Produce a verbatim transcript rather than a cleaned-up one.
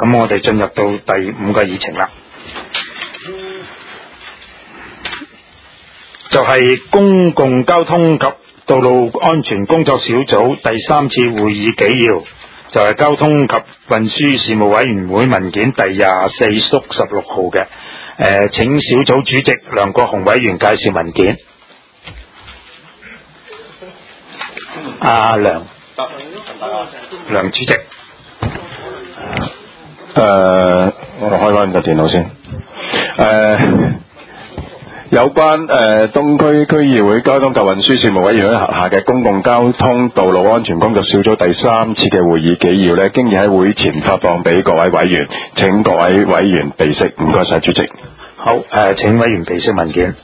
咁我哋進入到第五個議程啦，就係公共交通及道路安全工作小組第三次會議紀要，就係交通及運輸事務委員會文件第廿四縮十六號嘅。誒，請小組主席梁國雄委員介紹文件。阿梁，梁主席。 誒、呃，我開翻個電腦先。誒、呃，有關誒、呃、東區區議會交通及運輸事務委員會轄下嘅公共交通道路安全工作小組第三次嘅會議紀要呢，經已喺會前發放俾各位委員，請各位委員備悉。唔該晒，主席。 好，誒、呃，請委員備悉文件。